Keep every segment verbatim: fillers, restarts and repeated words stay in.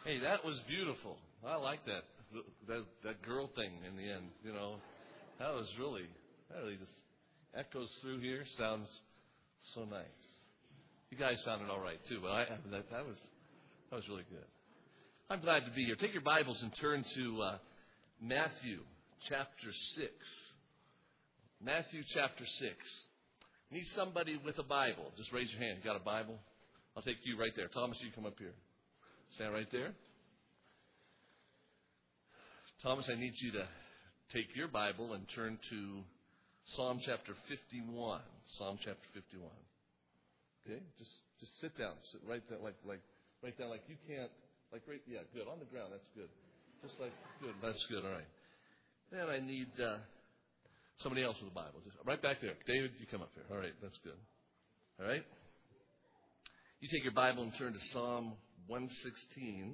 Hey, that was beautiful. I like that. That that girl thing in the end, you know. That was really, that really just echoes through here. Sounds so nice. You guys sounded all right too, but I that, that was that was really good. I'm glad to be here. Take your Bibles and turn to uh, Matthew chapter six. Matthew chapter six. Need somebody with a Bible? Just raise your hand. You got a Bible? I'll take you right there. Thomas, you come up here. Stand right there. Thomas, I need you to take your Bible and turn to Psalm chapter fifty-one. Psalm chapter fifty-one. Okay? Just just sit down. Sit right there, like like right down, like you can't, like right, yeah, good. On the ground, that's good. Just like, good, that's good, all right. Then I need uh, somebody else with a Bible. Just right back there. David, you come up here. All right, that's good. All right? You take your Bible and turn to Psalm one sixteen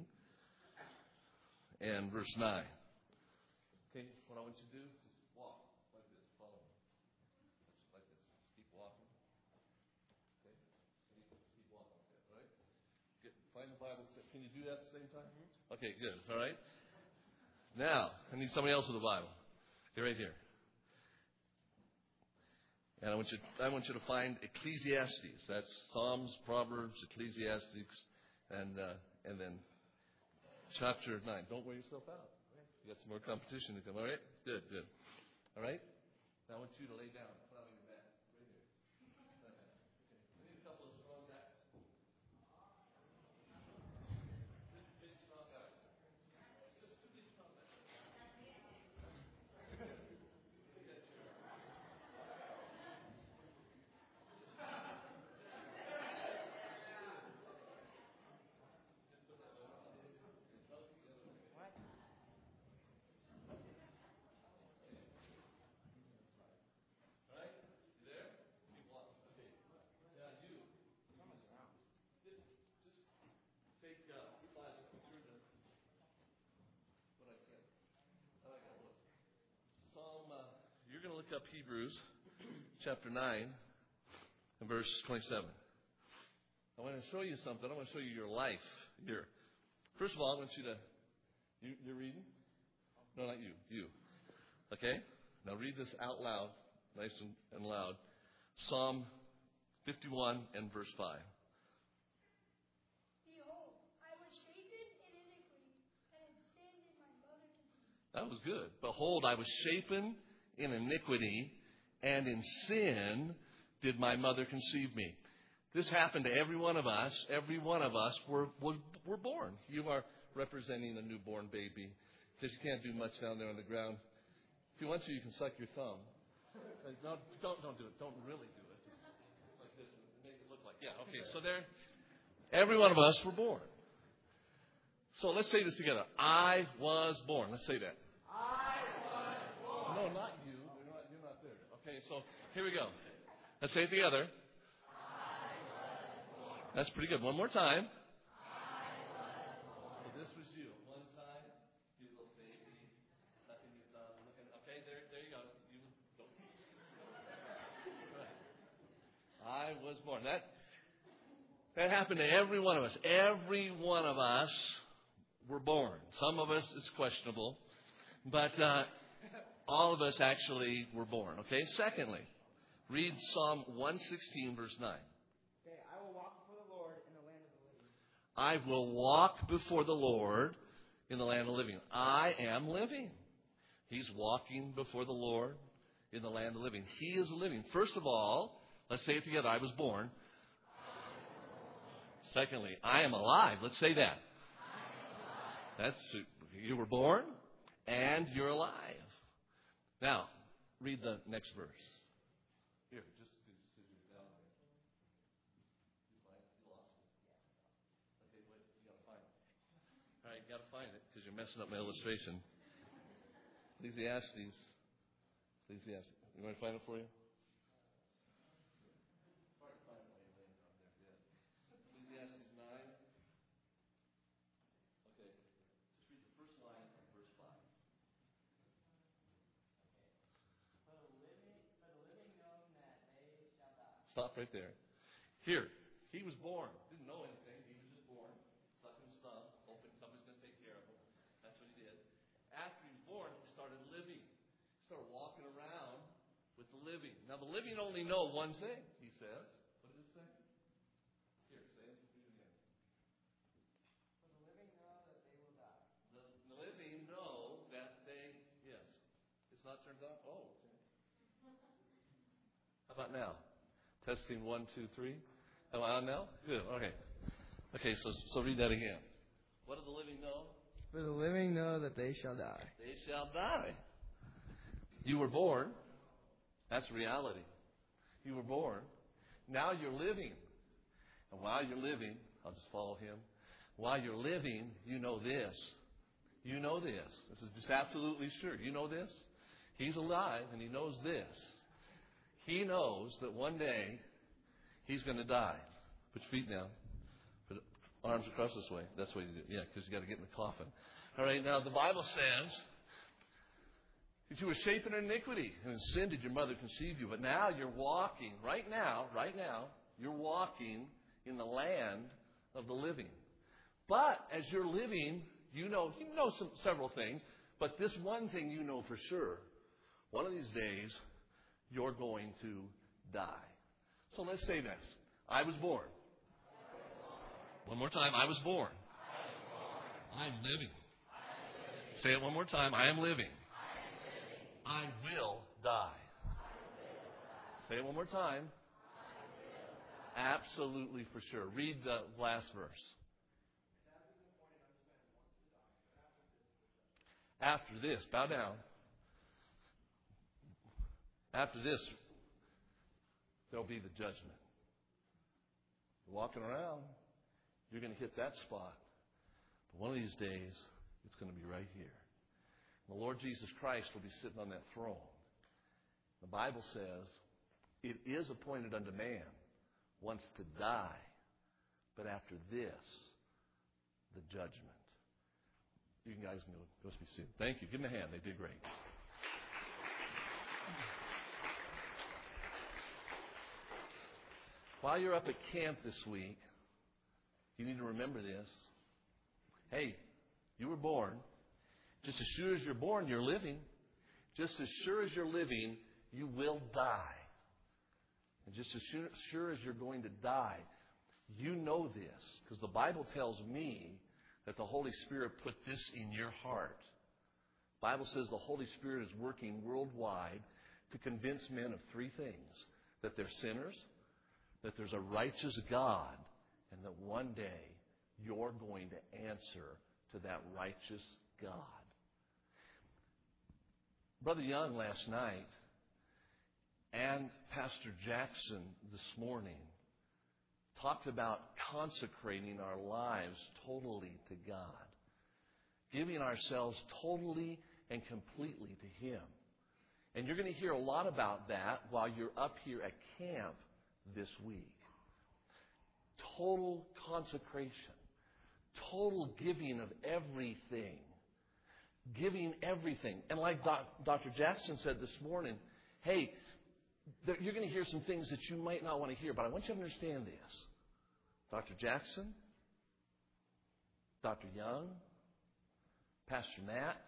and verse nine. Okay, what I want you to do is just walk like this. Follow me. Just like this. Just keep walking. Okay? Keep, keep walking like that, all right? Get, find the Bible. Can you do that at the same time? Mm-hmm. Okay, good. All right? Now, I need somebody else with a Bible. You're right here. And I want you I want you to find Ecclesiastes. That's Psalms, Proverbs, Ecclesiastes, and uh, and then chapter nine. Don't wear yourself out. You got some more competition to come. All right? Good, good. All right? Now I want you to lay down. Put on your mat. Right here. Okay. We need a couple of strong guys. Big, strong guys. Just two big strong guys. You're going to look up Hebrews chapter nine and verse twenty-seven. I want to show you something. I want to show you your life here. First of all, I want you to, you, you're reading? No, not you, you. Okay? Now read this out loud, nice and, and loud. Psalm fifty-one and verse five. Behold, I was shapen in iniquity, and in sin did my mother conceive. That was good. Behold, I was shapen in iniquity, and in sin did my mother conceive me. This happened to every one of us. Every one of us were, were, were born. You are representing a newborn baby, because you can't do much down there on the ground. If you want to, you can suck your thumb. No, don't, don't do it. Don't really do it. Like this, and make it look like, yeah, okay. So there, every one of us were born. So let's say this together. I was born. Let's say that. I was born. No, not you. You're not, you're not there. Okay, so here we go. Let's say it together. I was born. That's pretty good. One more time. I was born. So this was you. One time, you little baby, sucking your thumb, looking. Okay, there, there you go. You don't. Right. I was born. That that happened to every one of us. Every one of us were born. Some of us it's questionable, but. Uh, All of us actually were born. Okay. Secondly, read Psalm one sixteen, verse nine. Okay, I will walk before the Lord in the land of the living. I will walk before the Lord in the land of the living. I am living. He's walking before the Lord in the land of the living. He is living. First of all, let's say it together. I was born. Secondly, I am alive. Let's say that. That's you were born and you're alive. Now, read the next verse. Here, just because you're down there. You find it? You lost it. Okay, wait, you got to find it. All right, you got to find it because you're messing up my illustration. Ecclesiastes. Ecclesiastes. You want me to find it for you? Ecclesiastes nine. Okay, just read the first line of verse five. Stop right there. Here, he was born. Didn't know anything. He was just born. Sucking his thumb, hoping somebody's going to after he was born, he started living. He started walking around with the living. Now, the living only know one thing, he says. What did it say? Here, say it again. For the living know that they will die. The, the living know that they, yes. It's not turned on? Oh, okay. How about now? Testing one, two, three. Am I on now? Good, okay. Okay, so, so read that again. What do the living know? For the living know that they shall die. They shall die. You were born. That's reality. You were born. Now you're living. And while you're living, I'll just follow him. While you're living, you know this. You know this. This is just absolutely sure. You know this? He's alive and he knows this. He knows that one day he's going to die. Put your feet down. Put arms across this way. That's what you do. Yeah, because you got to get in the coffin. All right, now the Bible says, if you were shapen in iniquity, and in sin did your mother conceive you. But now you're walking, right now, right now, you're walking in the land of the living. But as you're living, you know, you know some, several things, but this one thing you know for sure. One of these days, you're going to die. So let's say this. I was born. One more time. I was born. I'm living. Say it one more time. I am living. I will die. Say it one more time. Absolutely for sure. Read the last verse. After this, bow down. After this, there'll be the judgment. You're walking around, you're going to hit that spot. But one of these days, it's going to be right here. The Lord Jesus Christ will be sitting on that throne. The Bible says, it is appointed unto man once to die, but after this, the judgment. You guys can go, go be seated. Thank you. Give them a hand. They did great. While you're up at camp this week, you need to remember this. Hey, you were born. Just as sure as you're born, you're living. Just as sure as you're living, you will die. And just as sure, sure as you're going to die, you know this, because the Bible tells me that the Holy Spirit put this in your heart. The Bible says the Holy Spirit is working worldwide to convince men of three things. That they're sinners, that there's a righteous God, and that one day you're going to answer to that righteous God. Brother Young last night and Pastor Jackson this morning talked about consecrating our lives totally to God, giving ourselves totally and completely to Him. And you're going to hear a lot about that while you're up here at camp this week. Total consecration, total giving of everything, giving everything. And like Doctor Jackson said this morning, hey, there, you're going to hear some things that you might not want to hear, but I want you to understand this. Doctor Jackson, Doctor Young, Pastor Nat,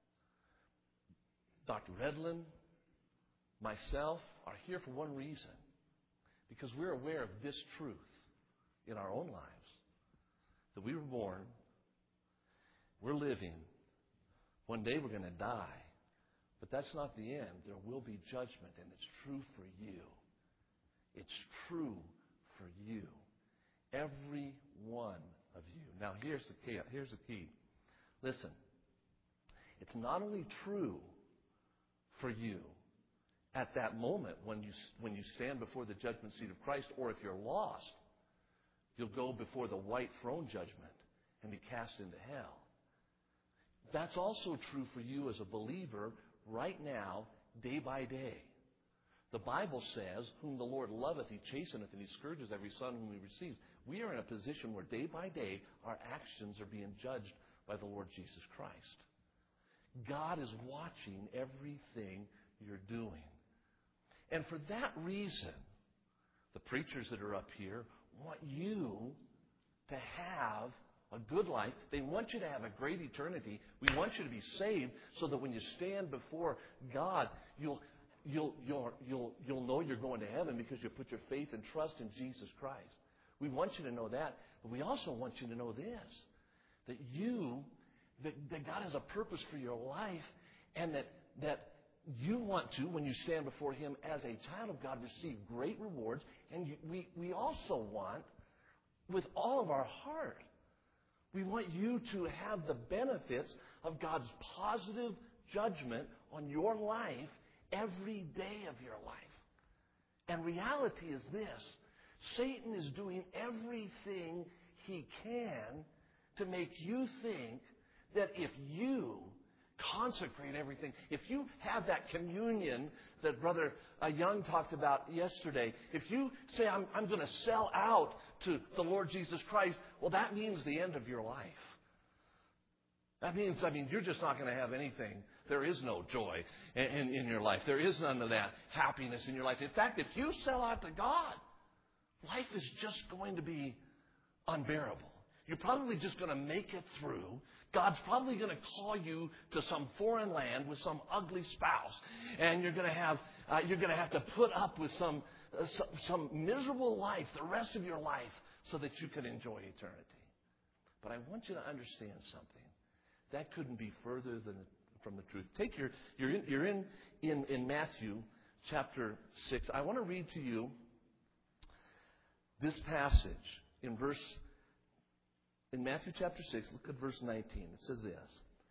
Doctor Redlin, myself are here for one reason. Because we're aware of this truth in our own lives. That we were born, we're living, one day we're going to die. But that's not the end. There will be judgment, and it's true for you. It's true for you. Every one of you. Now, here's the key. Here's the key. Listen. It's not only true for you at that moment when you when you stand before the judgment seat of Christ, or if you're lost, you'll go before the white throne judgment and be cast into hell. That's also true for you as a believer right now, day by day. The Bible says, whom the Lord loveth, He chasteneth, and He scourges every son whom He receives. We are in a position where day by day our actions are being judged by the Lord Jesus Christ. God is watching everything you're doing. And for that reason, the preachers that are up here want you to have a good life. They want you to have a great eternity. We want you to be saved so that when you stand before God, you'll you'll you'll you'll you'll know you're going to heaven because you put your faith and trust in Jesus Christ. We want you to know that, but we also want you to know this, that you that, that God has a purpose for your life, and that that you want to, when you stand before Him as a child of God, receive great rewards. And you, we we also want, with all of our heart, we want you to have the benefits of God's positive judgment on your life every day of your life. And reality is this: Satan is doing everything he can to make you think that if you consecrate everything, if you have that communion that Brother uh, Young talked about yesterday, if you say, I'm, I'm going to sell out to the Lord Jesus Christ, well, that means the end of your life. That means, I mean, you're just not going to have anything. There is no joy in, in, in your life. There is none of that happiness in your life. In fact, if you sell out to God, life is just going to be unbearable. You're probably just going to make it through. God's probably going to call you to some foreign land with some ugly spouse, and you're going to have uh, you're going to have to put up with some, uh, some some miserable life the rest of your life so that you can enjoy eternity. But I want you to understand something. That couldn't be further than from the truth. Take your you're in you're in in, in Matthew chapter six. I want to read to you this passage in verse. In Matthew chapter six, look at verse nineteen. It says this: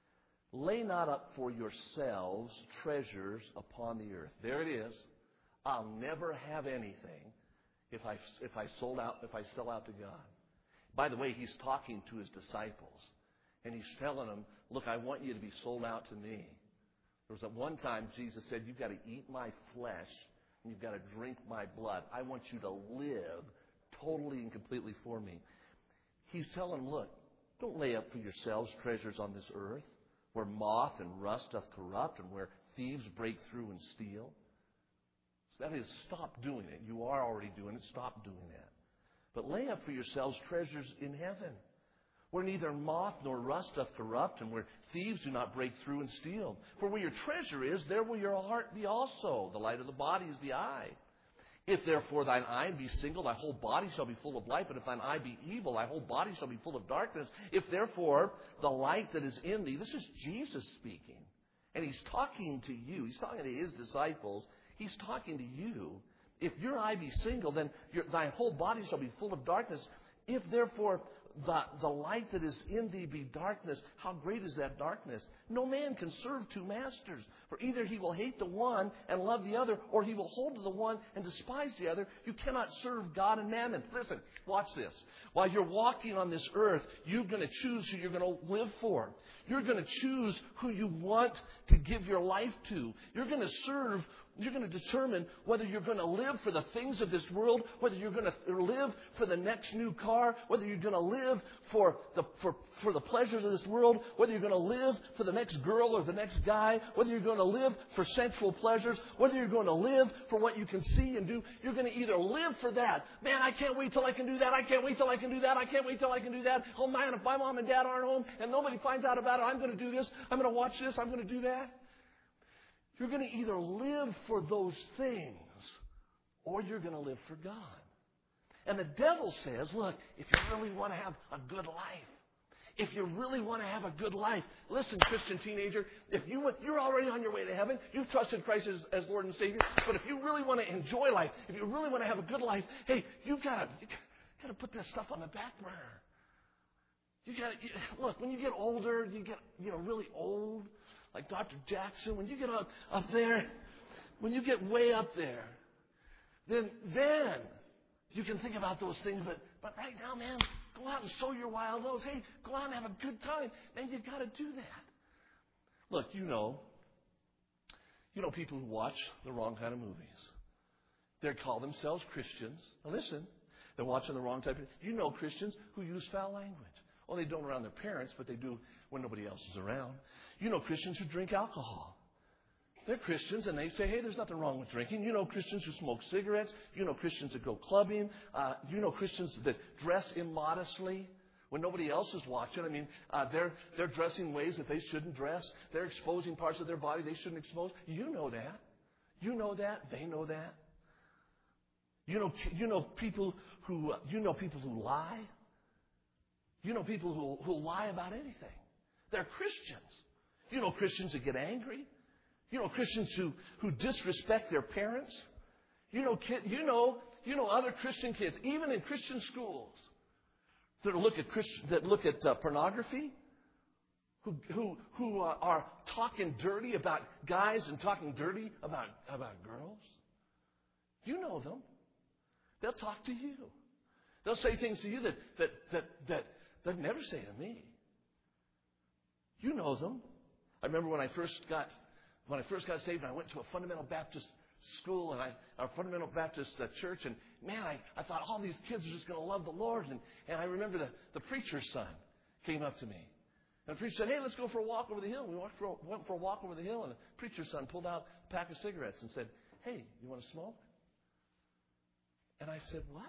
Lay not up for yourselves treasures upon the earth. There it is. I'll never have anything if I if I sold out if I sell out to God. By the way, he's talking to his disciples, and he's telling them, "Look, I want you to be sold out to me." There was at one time Jesus said, "You've got to eat my flesh and you've got to drink my blood. I want you to live totally and completely for me." He's telling them, look, don't lay up for yourselves treasures on this earth where moth and rust doth corrupt and where thieves break through and steal. So that is, stop doing it. You are already doing it. Stop doing that. But lay up for yourselves treasures in heaven where neither moth nor rust doth corrupt and where thieves do not break through and steal. For where your treasure is, there will your heart be also. The light of the body is the eye. If therefore thine eye be single, thy whole body shall be full of light. But if thine eye be evil, thy whole body shall be full of darkness. If therefore the light that is in thee, this is Jesus speaking, and he's talking to you. He's talking to his disciples. He's talking to you. If your eye be single, then your, thy whole body shall be full of darkness. If therefore the, the light that is in thee be darkness, how great is that darkness? No man can serve two masters. For either he will hate the one and love the other, or he will hold to the one and despise the other. You cannot serve God and mammon. Listen, watch this. While you're walking on this earth, you're going to choose who you're going to live for. You're going to choose who you want to give your life to. You're going to serve. You're going to determine whether you're going to live for the things of this world, whether you're going to live for the next new car, whether you're going to live for the for, for the pleasures of this world, whether you're going to live for the next girl or the next guy, whether you're going to live for sensual pleasures, whether you're going to live for what you can see and do. You're going to either live for that. Man, I can't wait till I can do that. I can't wait till I can do that. I can't wait till I can do that. Oh, man, if my mom and dad aren't home and nobody finds out about it, I'm going to do this. I'm going to watch this. I'm going to do that. You're going to either live for those things or you're going to live for God. And the devil says, look, if you really want to have a good life, if you really want to have a good life, listen, Christian teenager, if you, you're already on your way to heaven, you've trusted Christ as, as Lord and Savior, but if you really want to enjoy life, if you really want to have a good life, hey, you've got to, you got to put this stuff on the back burner. You got to, look, when you get older, you get, you know, really old, like Doctor Jackson, when you get up, up there, when you get way up there, then then you can think about those things. But but right now, man, go out and sow your wild oats. Hey, go out and have a good time. Man, you got to do that. Look, you know, you know people who watch the wrong kind of movies. They call themselves Christians. Now listen, they're watching the wrong type of. You know Christians who use foul language. Well, they don't around their parents, but they do when nobody else is around. You know Christians who drink alcohol. They're Christians, and they say, hey, there's nothing wrong with drinking. You know Christians who smoke cigarettes. You know Christians that go clubbing. Uh, you know Christians that dress immodestly. when nobody else is watching. I mean, uh, they're they're dressing ways that they shouldn't dress. They're exposing parts of their body they shouldn't expose. You know that. You know that. They know that. You know, you know people who uh, you know people who lie. You know people who who lie about anything. They're Christians. You know Christians that get angry. You know Christians who who disrespect their parents. You know kid, you know you know other Christian kids, even in Christian schools, that look at Christian, that look at uh, pornography, who who who uh, are talking dirty about guys and talking dirty about about girls. You know them. They'll talk to you. They'll say things to you that that that that they'd never say to me. You know them. I remember when I first got when I first got saved, and I went to a fundamental Baptist school and I, a fundamental Baptist uh, church, and man, I, I thought all these kids are just going to love the Lord. And, and I remember the, the preacher's son came up to me. And the preacher said, hey, let's go for a walk over the hill. We walked for a, went for a walk over the hill, and the preacher's son pulled out a pack of cigarettes and said, hey, you want to smoke? And I said, what?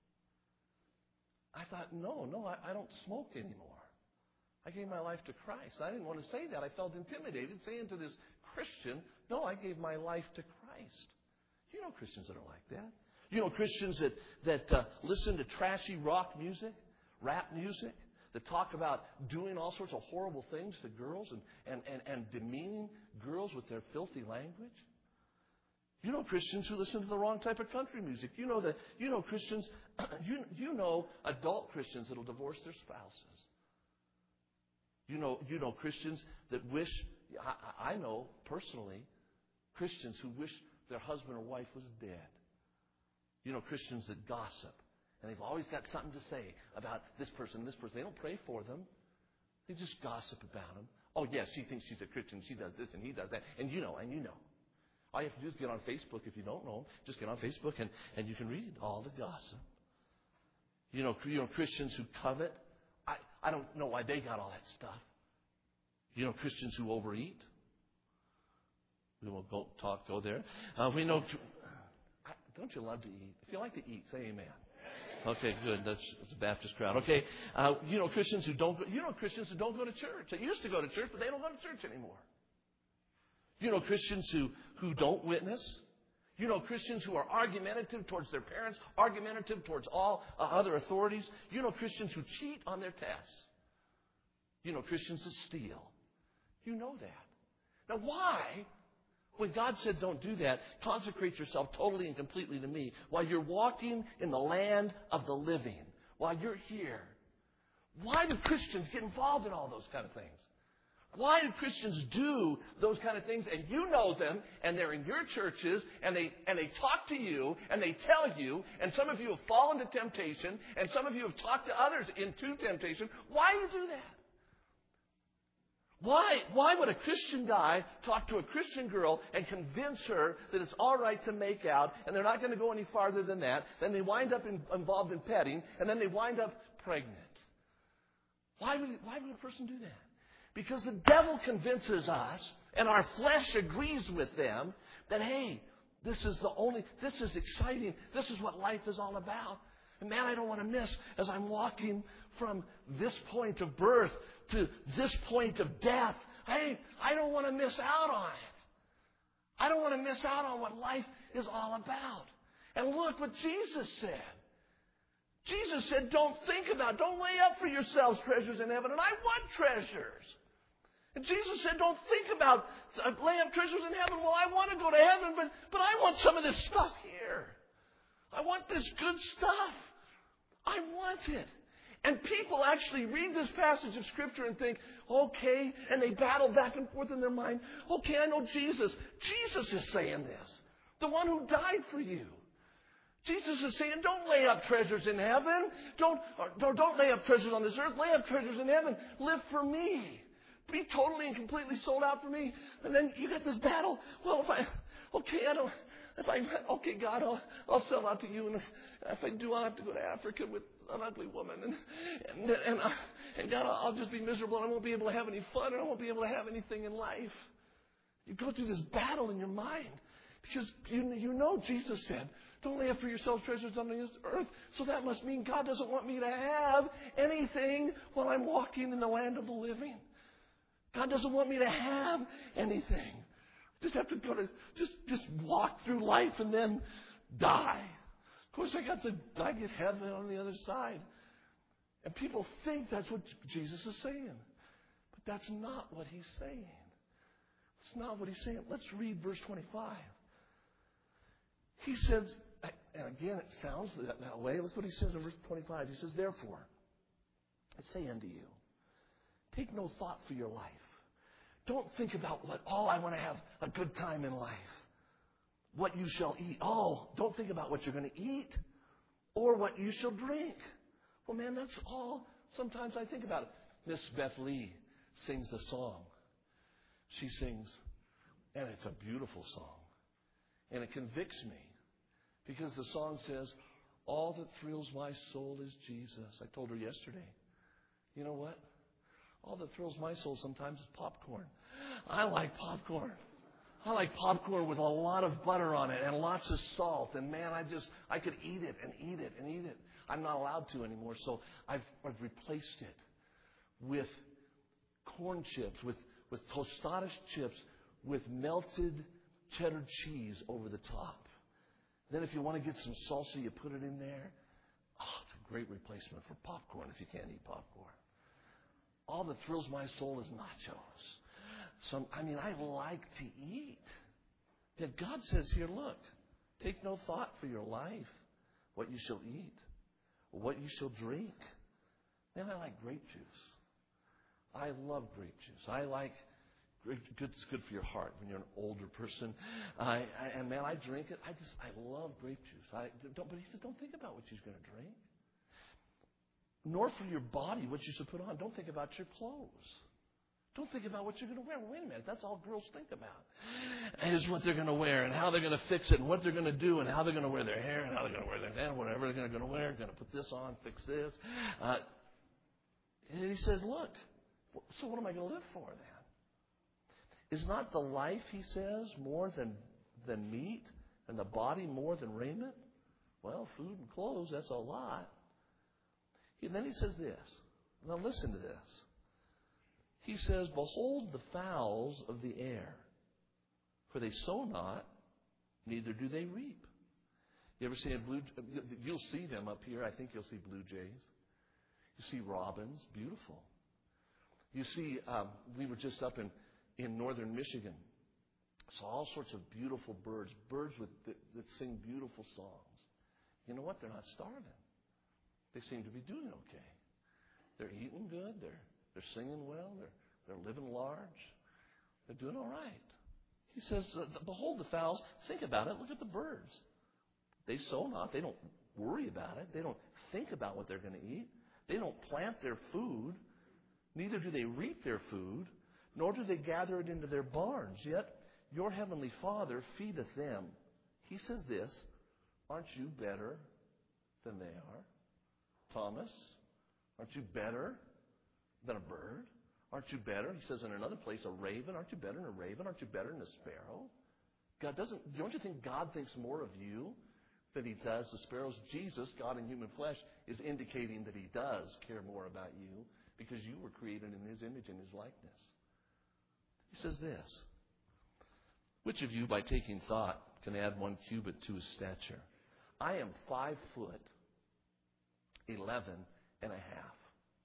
I thought, no, no, I, I don't smoke anymore. I gave my life to Christ. I didn't want to say that. I felt intimidated saying to this Christian, no, I gave my life to Christ. You know Christians that are like that. You know Christians that, that uh, listen to trashy rock music, rap music, that talk about doing all sorts of horrible things to girls and, and, and, and demeaning girls with their filthy language. You know Christians who listen to the wrong type of country music. You know that. You know Christians. You you know adult Christians that'll divorce their spouses. You know you know Christians that wish. I, I know personally Christians who wish their husband or wife was dead. You know Christians that gossip, and they've always got something to say about this person and this person. They don't pray for them. They just gossip about them. Oh yeah, she thinks she's a Christian. She does this and he does that, and you know and you know. All you have to do is get on Facebook. If you don't know them, just get on Facebook and, and you can read all the gossip. You know, you know Christians who covet. I, I don't know why they got all that stuff. You know Christians who overeat. We won't go talk, go there. Uh, we know. Don't you love to eat? If you like to eat, say amen. Okay, good. That's, that's a Baptist crowd. Okay, uh, you know Christians who don't. Go, you know Christians who don't go to church. They used to go to church, but they don't go to church anymore. You know Christians who, who don't witness. You know Christians who are argumentative towards their parents, argumentative towards all uh, other authorities. You know Christians who cheat on their tests. You know Christians that steal. You know that. Now why, when God said don't do that, consecrate yourself totally and completely to me, while you're walking in the land of the living, while you're here, why do Christians get involved in all those kind of things? Why do Christians do those kind of things? And you know them, and they're in your churches, and they and they talk to you, and they tell you, and some of you have fallen to temptation, and some of you have talked to others into temptation. Why do you do that? Why, why would a Christian guy talk to a Christian girl and convince her that it's all right to make out, and they're not going to go any farther than that? Then they wind up in, involved in petting, and then they wind up pregnant. Why would, why would a person do that? Because the devil convinces us, and our flesh agrees with them, that, hey, this is the only, this is exciting. This is what life is all about. And man, I don't want to miss as I'm walking from this point of birth to this point of death. Hey, I don't want to miss out on it. I don't want to miss out on what life is all about. And look what Jesus said. Jesus said, don't think about, don't lay up for yourselves treasures in heaven. And I want treasures. And Jesus said, don't think about uh, lay up treasures in heaven. Well, I want to go to heaven, but, but I want some of this stuff here. I want this good stuff. I want it. And people actually read this passage of Scripture and think, okay, and they battle back and forth in their mind. Okay, I know Jesus. Jesus is saying this. The one who died for you. Jesus is saying, don't lay up treasures in heaven. Don't, or don't lay up treasures on this earth. Lay up treasures in heaven. Live for me. Be totally and completely sold out for me. And then you got this battle. Well, if I, okay, I don't, if I, okay, God, I'll, I'll sell out to you. And if, if I do, I'll have to go to Africa with an ugly woman. And, and, and, uh, and God, I'll, I'll just be miserable. And I won't be able to have any fun. And I won't be able to have anything in life. You go through this battle in your mind. Because you, you know Jesus said, Don't lay up for yourselves treasures on the earth. So that must mean God doesn't want me to have anything while I'm walking in the land of the living. God doesn't want me to have anything. Just have to go to, just, just walk through life and then die. Of course, I got to, I get heaven on the other side. And people think that's what Jesus is saying. But that's not what he's saying. It's not what he's saying. Let's read verse twenty-five. He says, and again, it sounds that, that way. Look what he says in verse twenty-five. He says, therefore, I say unto you, take no thought for your life. Don't think about what, oh, I want to have a good time in life. What you shall eat. Oh, don't think about what you're going to eat or what you shall drink. Well, man, that's all. Sometimes I think about it. Miss Beth Lee sings a song. She sings, and it's a beautiful song. And it convicts me because the song says, all that thrills my soul is Jesus. I told her yesterday, you know what? All that thrills my soul sometimes is popcorn. I like popcorn. I like popcorn with a lot of butter on it and lots of salt. And man, I just, I could eat it and eat it and eat it. I'm not allowed to anymore. So I've, I've replaced it with corn chips, with, with tostadas chips, with melted cheddar cheese over the top. Then if you want to get some salsa, you put it in there. Oh, it's a great replacement for popcorn if you can't eat popcorn. All that thrills my soul is nachos. So, I mean, I like to eat. Yet God says here, look, take no thought for your life, what you shall eat, or what you shall drink. Man, I like grape juice. I love grape juice. I like grape juice. It's good for your heart when you're an older person. I, I, and man, I drink it. I just, I love grape juice. I don't, but he says, don't think about what you're going to drink. Nor for your body, what you should put on. Don't think about your clothes. Don't think about what you're going to wear. Wait a minute. That's all girls think about. Is what they're going to wear and how they're going to fix it and what they're going to do and how they're going to wear their hair and how they're going to wear their hair, whatever they're going to wear. Going to put this on, fix this. Uh, and he says, look, so what am I going to live for then? Is not the life, he says, more than, than meat and the body more than raiment? Well, food and clothes, that's a lot. And then he says this. Now listen to this. He says, behold the fowls of the air, for they sow not, neither do they reap. You ever see a blue? You'll see them up here. I think you'll see blue jays. You see robins, beautiful. You see, um, we were just up in, in northern Michigan. Saw all sorts of beautiful birds, birds with, that, that sing beautiful songs. You know what? They're not starving. They seem to be doing okay. They're eating good. They're they're singing well. They're they're living large. They're doing all right. He says, behold the fowls. Think about it. Look at the birds. They sow not. They don't worry about it. They don't think about what they're going to eat. They don't plant their food. Neither do they reap their food, nor do they gather it into their barns. Yet your heavenly Father feedeth them. He says this, aren't you better than they are? Thomas, aren't you better than a bird? Aren't you better? He says in another place, a raven. Aren't you better than a raven? Aren't you better than a sparrow? God doesn't, don't you think God thinks more of you than he does the sparrows? Jesus, God in human flesh, is indicating that he does care more about you because you were created in his image and his likeness. He says this, which of you by taking thought can add one cubit to his stature? I am five foot Eleven and a half.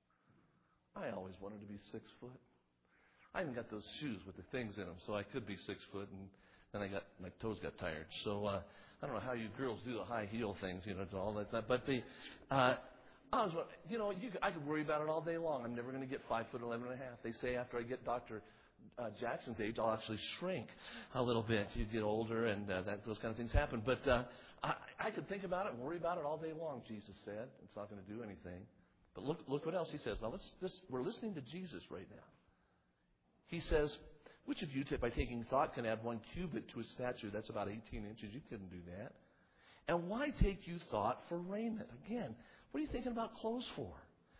I always wanted to be six foot. I even got those shoes with the things in them, so I could be six foot, and then I got my toes got tired. So uh, I don't know how you girls do the high heel things, you know, all that stuff. But the, uh, I was, you know, you, I could worry about it all day long. I'm never going to get five foot eleven and a half. They say after I get Doctor Uh, Jackson's age, I'll actually shrink a little bit. You get older, and uh, that those kind of things happen. But uh, I, I could think about it and worry about it all day long. Jesus said it's not going to do anything. But look, look what else he says. Now let's. This, we're listening to Jesus right now. He says, "Which of you, by taking thought, can add one cubit to his stature?" That's about eighteen inches. You couldn't do that. And why take you thought for raiment? Again, what are you thinking about clothes for?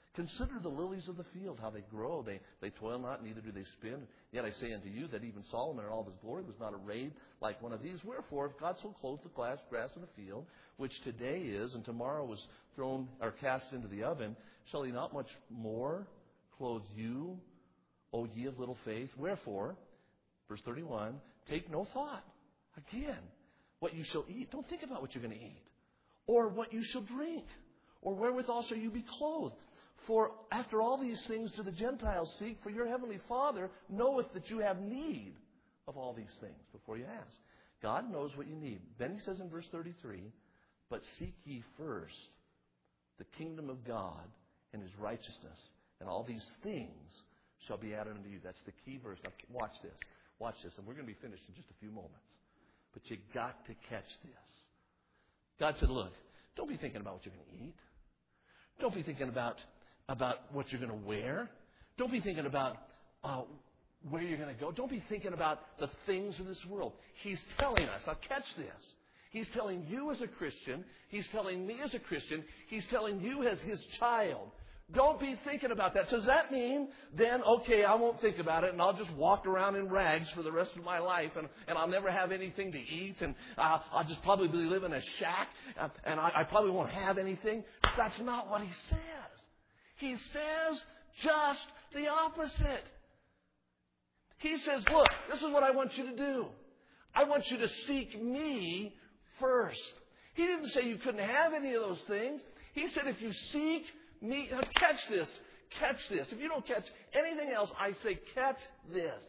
Consider the lilies of the field, how they grow. They, they toil not, neither do they spin. Yet I say unto you that even Solomon in all of his glory was not arrayed like one of these. Wherefore, if God so clothed the grass, grass of the field, which today is and tomorrow is thrown or cast into the oven, shall he not much more clothe you, O ye of little faith? Wherefore, verse thirty-one, take no thought. Again, what you shall eat. Don't think about what you're going to eat. Or what you shall drink. Or wherewithal shall you be clothed. For after all these things do the Gentiles seek, for your heavenly Father knoweth that you have need of all these things before you ask. God knows what you need. Then he says in verse thirty-three, but seek ye first the kingdom of God and his righteousness, and all these things shall be added unto you. That's the key verse. Now watch this. Watch this. And we're going to be finished in just a few moments. But you got to catch this. God said, look, don't be thinking about what you're going to eat. Don't be thinking about about what you're going to wear. Don't be thinking about uh, where you're going to go. Don't be thinking about the things of this world. He's telling us, now catch this. He's telling you as a Christian. He's telling me as a Christian. He's telling you as his child. Don't be thinking about that. So does that mean then, okay, I won't think about it and I'll just walk around in rags for the rest of my life and, and I'll never have anything to eat and uh, I'll just probably live in a shack uh, and I, I probably won't have anything? That's not what he says. He says just the opposite. He says, look, this is what I want you to do. I want you to seek me first. He didn't say you couldn't have any of those things. He said if you seek me, now catch this, catch this. If you don't catch anything else, I say catch this.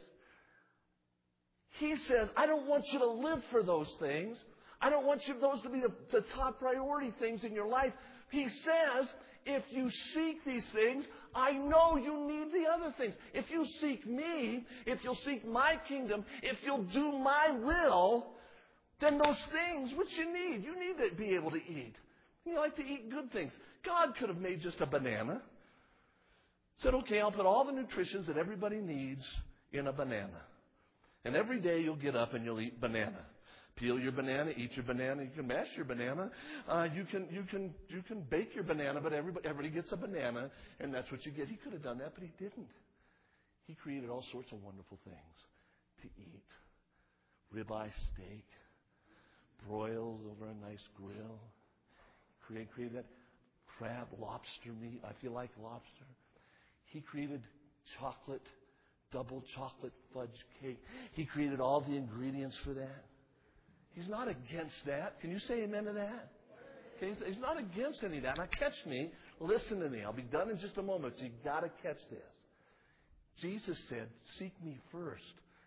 He says, I don't want you to live for those things. I don't want you those to be the, the top priority things in your life. He says, if you seek these things, I know you need the other things. If you seek me, if you'll seek my kingdom, if you'll do my will, then those things which you need, you need to be able to eat. You like to eat good things. God could have made just a banana. Said, okay, I'll put all the nutritions that everybody needs in a banana. And every day you'll get up and you'll eat banana. Peel your banana, eat your banana. You can mash your banana. Uh, you can you can you can bake your banana, but everybody everybody gets a banana, and that's what you get. He could have done that, but he didn't. He created all sorts of wonderful things to eat: ribeye steak, broiled over a nice grill. Create created that crab, lobster meat. I feel like lobster. He created chocolate, double chocolate fudge cake. He created all the ingredients for that. He's not against that. Can you say amen to that? Okay, he's not against any of that. Now catch me. Listen to me. I'll be done in just a moment. So you've got to catch this. Jesus said, seek me first.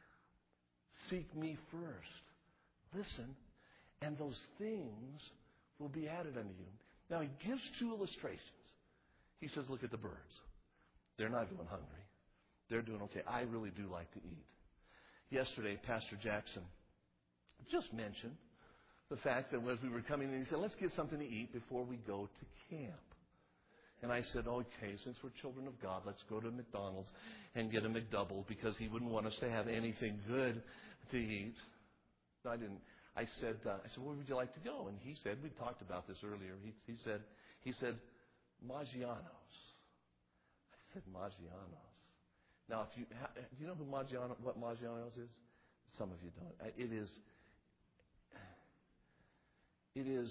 Seek me first. Listen. And those things will be added unto you. Now he gives two illustrations. He says, look at the birds. They're not going hungry. They're doing okay. I really do like to eat. Yesterday, Pastor Jackson just mentioned the fact that as we were coming in, he said, let's get something to eat before we go to camp. And I said, okay, since we're children of God, let's go to McDonald's and get a McDouble because he wouldn't want us to have anything good to eat. No, I didn't. I said, uh, I said, where would you like to go? And he said, we talked about this earlier. He, he said, he said, Maggiano's. I said, Maggiano's. Now, if you ha- do you know who Maggiano, what Maggiano's is? Some of you don't. It is. It is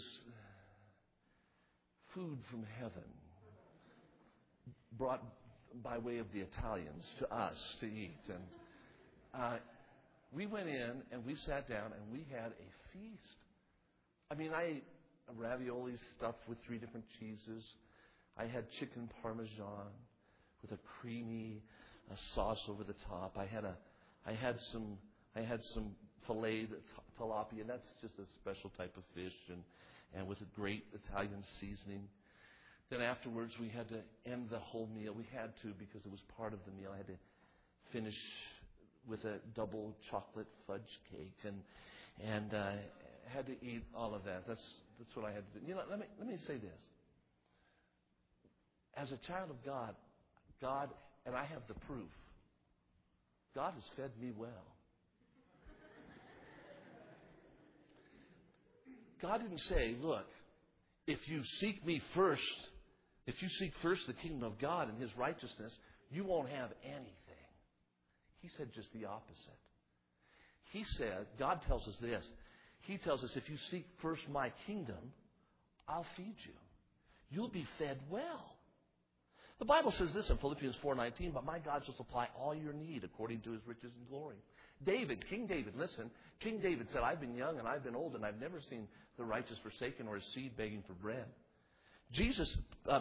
food from heaven, brought by way of the Italians to us to eat. And uh, we went in and we sat down and we had a feast. I mean, I ate ravioli stuffed with three different cheeses. I had chicken parmesan with a creamy uh, sauce over the top. I had a, I had some, I had some filleted tilapia. That's just a special type of fish, and and with a great Italian seasoning. Then afterwards, we had to end the whole meal. We had to because it was part of the meal. I had to finish with a double chocolate fudge cake, and and uh, had to eat all of that. That's that's what I had to do. You know, let me let me say this. As a child of God, God, and I have the proof. God has fed me well. God didn't say, look, if you seek me first, If you seek first the kingdom of God and His righteousness, you won't have anything. He said just the opposite. He said, God tells us this. He tells us, if you seek first my kingdom, I'll feed you. You'll be fed well. The Bible says this in Philippians four nineteen, but my God shall supply all your need according to His riches and glory. David, King David, listen. King David said, I've been young and I've been old and I've never seen the righteous forsaken or his seed begging for bread. Jesus, uh,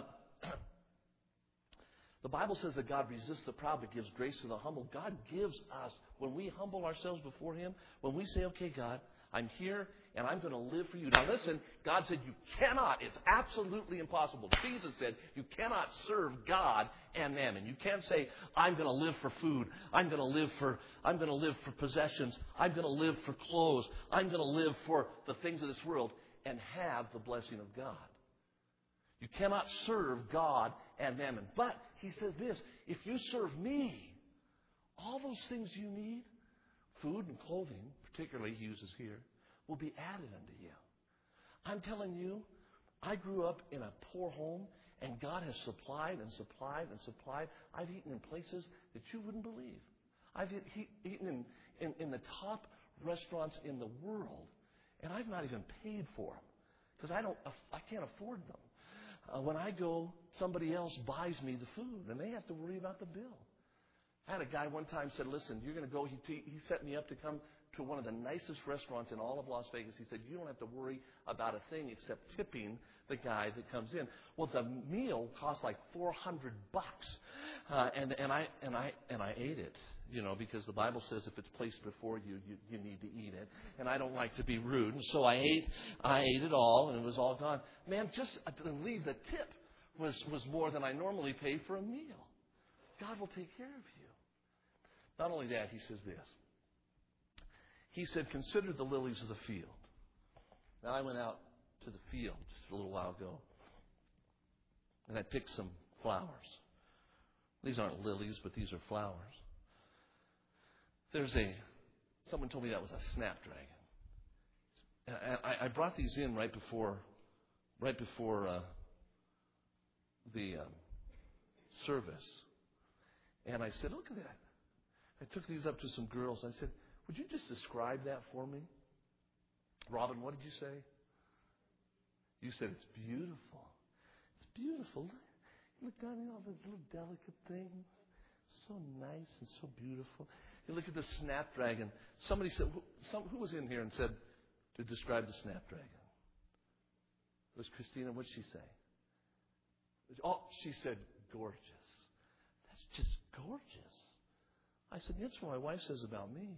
the Bible says that God resists the proud but gives grace to the humble. God gives us, when we humble ourselves before Him, when we say, okay, God, I'm here and I'm going to live for you. Now listen, God said you cannot, it's absolutely impossible. Jesus said you cannot serve God and mammon. You can't say, I'm going to live for food. I'm going to live for, I'm going to live for possessions. I'm going to live for clothes. I'm going to live for the things of this world and have the blessing of God. You cannot serve God and mammon. But He says this, if you serve me, all those things you need, food and clothing, particularly He uses here, will be added unto you. I'm telling you, I grew up in a poor home, and God has supplied and supplied and supplied. I've eaten in places that you wouldn't believe. I've eaten in, in, in the top restaurants in the world, and I've not even paid for them because I don't, I can't afford them. Uh, when I go, somebody else buys me the food, and they have to worry about the bill. I had a guy one time said, listen, you're going to go, he, he set me up to come to one of the nicest restaurants in all of Las Vegas. He said, you don't have to worry about a thing except tipping the guy that comes in. Well, the meal cost like four hundred bucks. Uh, and, and I, and I, and I ate it, you know, because the Bible says if it's placed before you, you, you need to eat it. And I don't like to be rude. And so I ate, I ate it all and it was all gone. Man, just to leave the tip was, was more than I normally pay for a meal. God will take care of you. Not only that, He says this. He said, consider the lilies of the field. Now, I went out to the field just a little while ago, and I picked some flowers. These aren't lilies, but these are flowers. There's a, someone told me that was a snapdragon. And I, I brought these in right before, right before uh, the um, service. And I said, look at that. I took these up to some girls. I said, would you just describe that for me? Robin, what did you say? You said it's beautiful. It's beautiful. Look down at all those little delicate things. So nice and so beautiful. You look at the snapdragon. Somebody said, who, some, who was in here and said to describe the snapdragon? It was Christina. What did she say? Oh, she said gorgeous. That's just gorgeous. I said, that's what my wife says about me.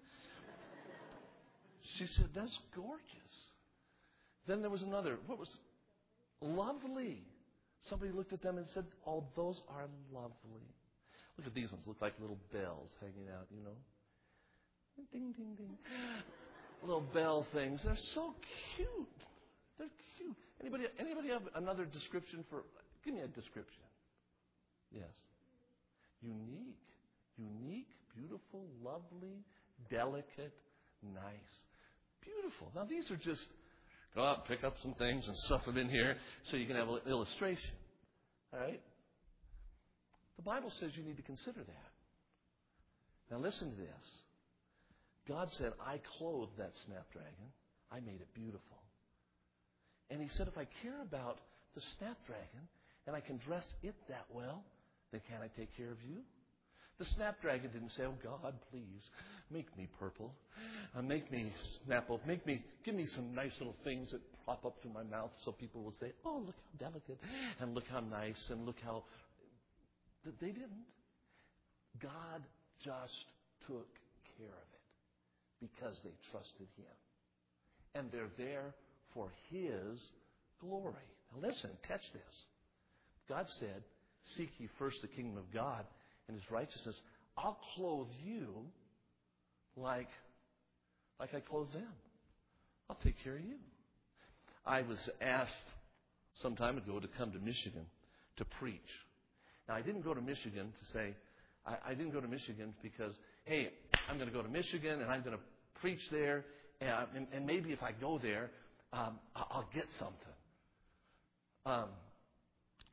She said, that's gorgeous. Then there was another. What was lovely? Somebody looked at them and said, oh, those are lovely. Look at these ones. Look like little bells hanging out, you know. Ding, ding, ding. Little bell things. They're so cute. They're cute. Anybody, anybody have another description for, give me a description. Yes. Unique. Unique, beautiful, lovely, delicate, nice. Beautiful. Now, these are just, go out, pick up some things and stuff them in here so you can have an illustration. All right? The Bible says you need to consider that. Now, listen to this. God said, I clothed that snapdragon. I made it beautiful. And He said, if I care about the snapdragon and I can dress it that well, then can I take care of you? The snapdragon didn't say, oh, God, please, make me purple. Uh, make me snap up. Make me, give me some nice little things that pop up through my mouth so people will say, oh, look how delicate, and look how nice, and look how... They didn't. God just took care of it because they trusted Him. And they're there for His glory. Now listen, catch this. God said, seek ye first the kingdom of God and His righteousness. I'll clothe you like, like I clothe them. I'll take care of you. I was asked some time ago to come to Michigan to preach. Now, I didn't go to Michigan to say, I, I didn't go to Michigan because, hey, I'm going to go to Michigan and I'm going to preach there, and, and, and maybe if I go there, um, I'll get something. Um,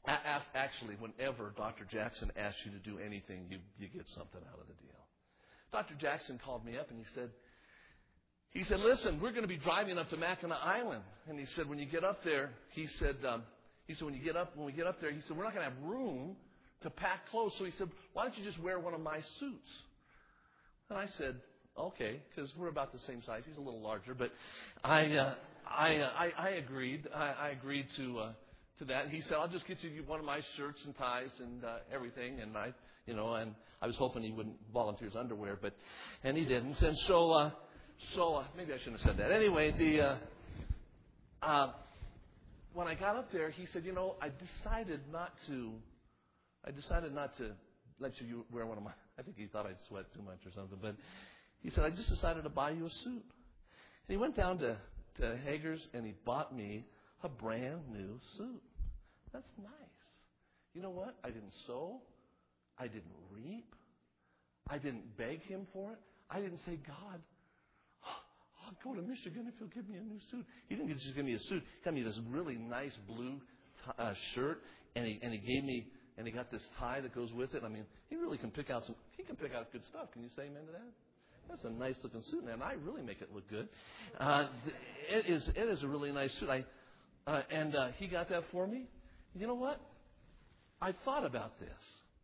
A- a- actually, whenever Doctor Jackson asks you to do anything, you, you get something out of the deal. Doctor Jackson called me up and he said, he said, listen, we're going to be driving up to Mackinac Island. And he said, when you get up there, he said, um, he said, when you get up, when we get up there, he said, we're not going to have room to pack clothes. So he said, why don't you just wear one of my suits? And I said, okay, because we're about the same size. He's a little larger, but I, uh, I, uh, I, I agreed. I, I agreed to, uh, to that. And he said, I'll just get you one of my shirts and ties and uh, everything. And I, you know, and I was hoping he wouldn't volunteer his underwear, but, and he didn't. And so, uh, so uh, maybe I shouldn't have said that. Anyway, the, uh, uh, when I got up there, he said, you know, I decided not to, I decided not to let you wear one of my, I think he thought I'd sweat too much or something, but he said, I just decided to buy you a suit. And he went down to, to Hager's and he bought me a brand new suit. That's nice. You know what? I didn't sew. I didn't reap. I didn't beg him for it. I didn't say, God, I'll go to Michigan if you'll give me a new suit. He didn't just give me a suit. He got me this really nice blue t- uh, shirt, and he and he gave me and he got this tie that goes with it. I mean, he really can pick out some. He can pick out good stuff. Can you say amen to that? That's a nice looking suit, man. I really make it look good. Uh, it is it is a really nice suit. I uh, and uh, he got that for me. You know what? I thought about this.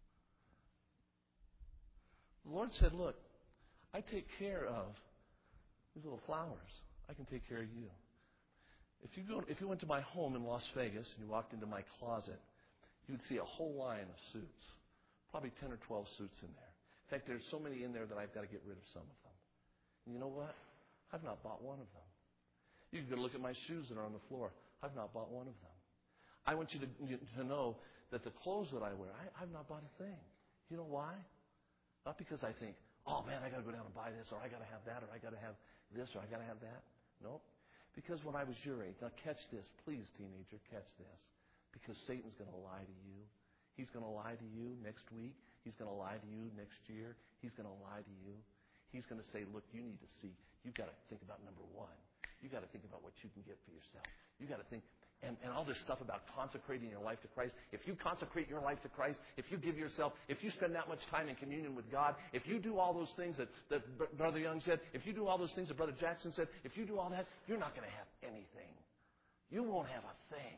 The Lord said, look, I take care of these little flowers. I can take care of you. If you go, if you went to my home in Las Vegas and you walked into my closet, you would see a whole line of suits, probably ten or twelve suits in there. In fact, there's so many in there that I've got to get rid of some of them. And you know what? I've not bought one of them. You can go look at my shoes that are on the floor. I've not bought one of them. I want you to, to know that the clothes that I wear, I, I've not bought a thing. You know why? Not because I think, oh man, I got to go down and buy this, or I got to have that, or I got to have this, or I got to have that. Nope. Because when I was your age, now catch this, please, teenager, catch this. Because Satan's going to lie to you. He's going to lie to you next week. He's going to lie to you next year. He's going to lie to you. He's going to say, look, you need to see. You've got to think about number one. You've got to think about what you can get for yourself. You've got to think. And, and all this stuff about consecrating your life to Christ. If you consecrate your life to Christ, if you give yourself, if you spend that much time in communion with God, if you do all those things that, that Brother Young said, if you do all those things that Brother Jackson said, if you do all that, you're not going to have anything. You won't have a thing.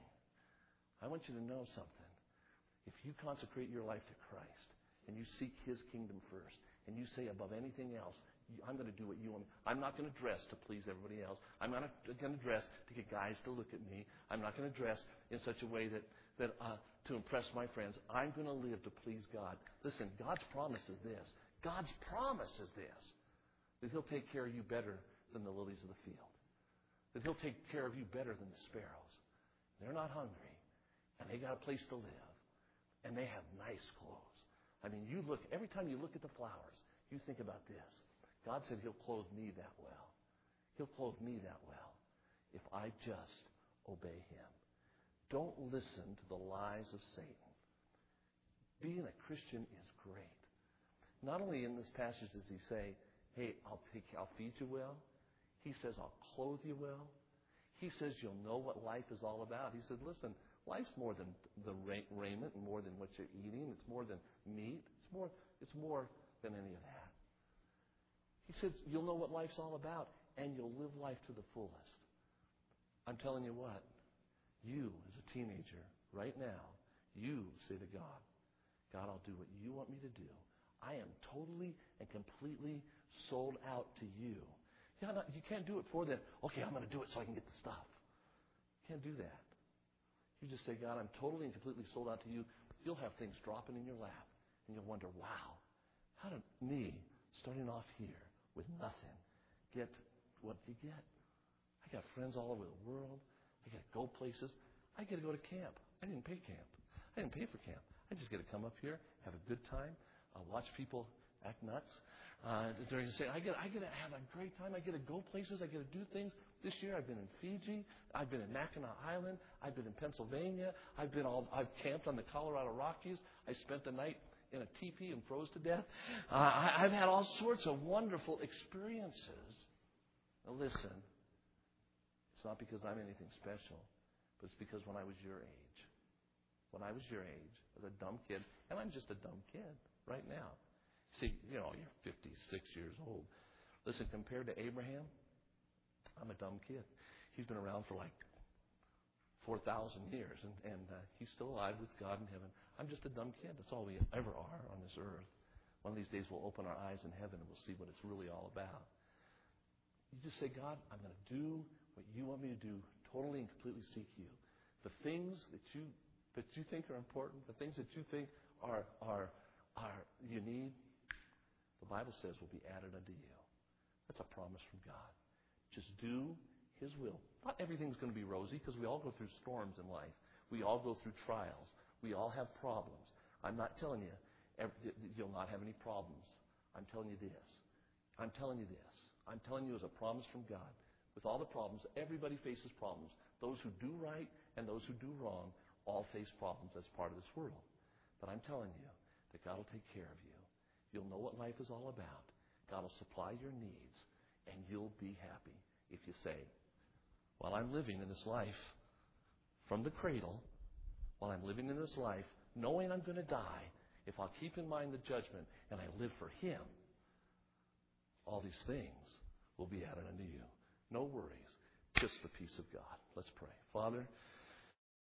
I want you to know something. If you consecrate your life to Christ and you seek His kingdom first and you say above anything else, I'm going to do what you want me. I'm not going to dress to please everybody else. I'm not going to dress to get guys to look at me. I'm not going to dress in such a way that, that uh, to impress my friends. I'm going to live to please God. Listen, God's promise is this. God's promise is this. That He'll take care of you better than the lilies of the field. That He'll take care of you better than the sparrows. They're not hungry. And they got a place to live. And they have nice clothes. I mean, you look, every time you look at the flowers, you think about this. God said He'll clothe me that well. He'll clothe me that well if I just obey Him. Don't listen to the lies of Satan. Being a Christian is great. Not only in this passage does He say, hey, I'll take, I'll feed you well. He says, I'll clothe you well. He says, you'll know what life is all about. He said, listen, life's more than the raiment and more than what you're eating. It's more than meat. It's more, it's more than any of that. He said, you'll know what life's all about, and you'll live life to the fullest. I'm telling you what, you as a teenager, right now, you say to God, God, I'll do what you want me to do. I am totally and completely sold out to you. Yeah, not, you can't do it for them. Okay, I'm going to do it so I can get the stuff. You can't do that. You just say, God, I'm totally and completely sold out to you. You'll have things dropping in your lap, and you'll wonder, wow, how did me, starting off here, with nothing, get what you get? I got friends all over the world. I get to go places. I get to go to camp. I didn't pay camp. I didn't pay for camp. I just get to come up here, have a good time, uh, watch people act nuts. Uh, during the day, I get I get to have a great time. I get to go places. I get to do things. This year, I've been in Fiji. I've been in Mackinac Island. I've been in Pennsylvania. I've been all. I've camped on the Colorado Rockies. I spent the night in a teepee and froze to death. Uh, I, I've had all sorts of wonderful experiences. Now listen, it's not because I'm anything special, but it's because when I was your age, when I was your age, as a dumb kid, and I'm just a dumb kid right now. See, you know, you're fifty-six years old. Listen, compared to Abraham, I'm a dumb kid. He's been around for like four thousand years, and, and uh, he's still alive with God in heaven. I'm just a dumb kid. That's all we ever are on this earth. One of these days we'll open our eyes in heaven and we'll see what it's really all about. You just say, God, I'm going to do what you want me to do, totally and completely seek you. The things that you that you think are important, the things that you think are are are you need, the Bible says will be added unto you. That's a promise from God. Just do His will. Not everything's going to be rosy, because we all go through storms in life. We all go through trials. We all have problems. I'm not telling you you'll not have any problems. I'm telling you this. I'm telling you this. I'm telling you as a promise from God. With all the problems, everybody faces problems. Those who do right and those who do wrong all face problems as part of this world. But I'm telling you that God will take care of you. You'll know what life is all about. God will supply your needs, and you'll be happy if you say, while I'm living in this life from the cradle, while I'm living in this life, knowing I'm going to die, if I'll keep in mind the judgment and I live for Him, all these things will be added unto you. No worries, just the peace of God. Let's pray. Father,